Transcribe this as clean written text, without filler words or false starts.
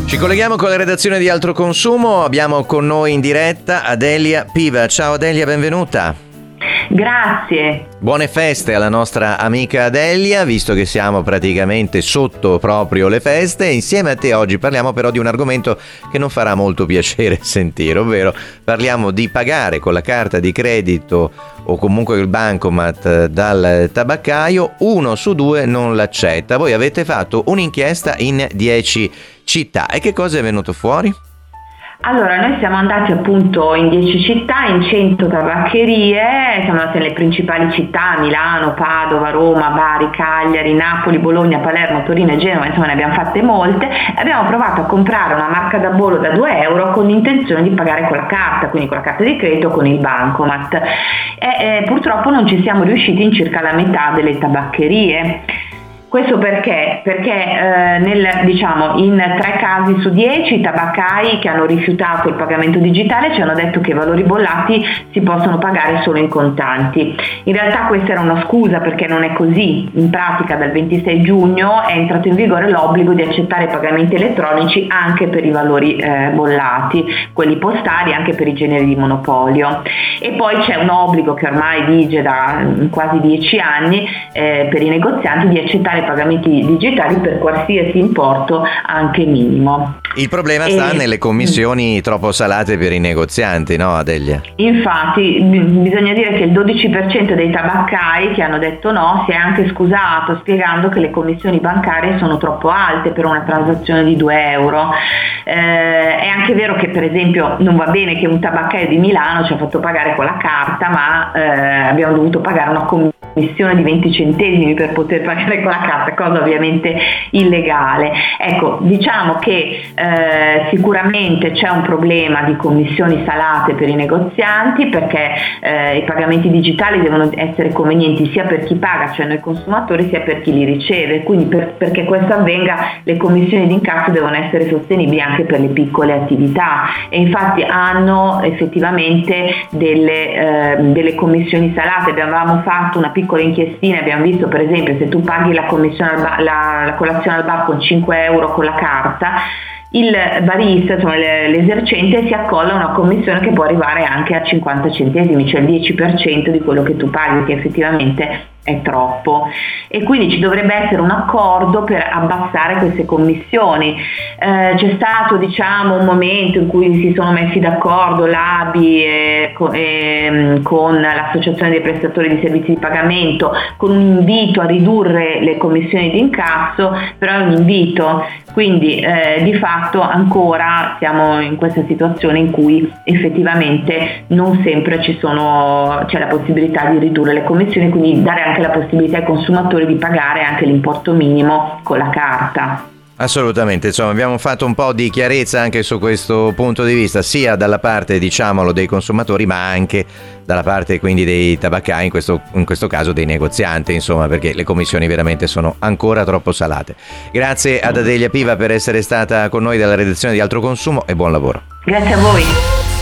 Ci colleghiamo con la redazione di Altro Consumo, abbiamo con noi in diretta Adelia Piva. Ciao Adelia, benvenuta. Grazie. Buone feste alla nostra amica Adelia, visto che siamo praticamente sotto proprio le feste. Insieme a te oggi parliamo però di un argomento che non farà molto piacere sentire, ovvero parliamo di pagare con la carta di credito o comunque il bancomat dal tabaccaio. 1 su 2 non l'accetta. Voi avete fatto un'inchiesta in 10 città e che cosa è venuto fuori? Allora, noi siamo andati appunto in 10 città, in 100 tabaccherie, siamo andati nelle principali città, Milano, Padova, Roma, Bari, Cagliari, Napoli, Bologna, Palermo, Torino e Genova, insomma ne abbiamo fatte molte, e abbiamo provato a comprare una marca da bollo da 2 euro con l'intenzione di pagare con la carta, quindi con la carta di credito o con il bancomat. Purtroppo non ci siamo riusciti in circa la metà delle tabaccherie. Questo perché? Perché in 3 casi su 10 i tabaccai che hanno rifiutato il pagamento digitale ci hanno detto che i valori bollati si possono pagare solo in contanti. In realtà questa era una scusa, perché non è così. In pratica dal 26 giugno è entrato in vigore l'obbligo di accettare pagamenti elettronici anche per i valori bollati, quelli postali, anche per i generi di monopolio. E poi c'è un obbligo che ormai vige da quasi 10 anni per i negozianti di accettare pagamenti digitali per qualsiasi importo, anche minimo. Il problema sta nelle commissioni troppo salate per i negozianti, no Adelia? Infatti bisogna dire che il 12% dei tabaccai che hanno detto no si è anche scusato, spiegando che le commissioni bancarie sono troppo alte per una transazione di 2 euro. È anche vero che per esempio non va bene che un tabaccaio di Milano ci ha fatto pagare con la carta, ma abbiamo dovuto pagare una commissione di 20 centesimi per poter pagare con la carta, cosa ovviamente illegale. Ecco, diciamo che sicuramente c'è un problema di commissioni salate per i negozianti, perché i pagamenti digitali devono essere convenienti sia per chi paga, cioè noi consumatori, sia per chi li riceve, quindi perché questo avvenga le commissioni di incasso devono essere sostenibili anche per le piccole attività, e infatti hanno effettivamente delle commissioni salate. Avevamo fatto una piccola inchiestina e abbiamo visto, per esempio, se tu paghi la commissione la colazione al bar con 5 euro con la carta, il barista, insomma l'esercente, si accolla una commissione che può arrivare anche a 50 centesimi, cioè il 10% di quello che tu paghi, che effettivamente è troppo, e quindi ci dovrebbe essere un accordo per abbassare queste commissioni. C'è stato un momento in cui si sono messi d'accordo l'ABI con l'Associazione dei prestatori di servizi di pagamento, con un invito a ridurre le commissioni di incasso, però è un invito, quindi di fatto ancora siamo in questa situazione in cui effettivamente non sempre c'è la possibilità di ridurre le commissioni, quindi dare anche la possibilità ai consumatori di pagare anche l'importo minimo con la carta. Assolutamente, insomma abbiamo fatto un po' di chiarezza anche su questo punto di vista, sia dalla parte dei consumatori, ma anche dalla parte quindi dei tabaccai, in questo caso dei negozianti, insomma, perché le commissioni veramente sono ancora troppo salate. Grazie ad Adelia Piva per essere stata con noi dalla redazione di Altro Consumo e buon lavoro. Grazie a voi.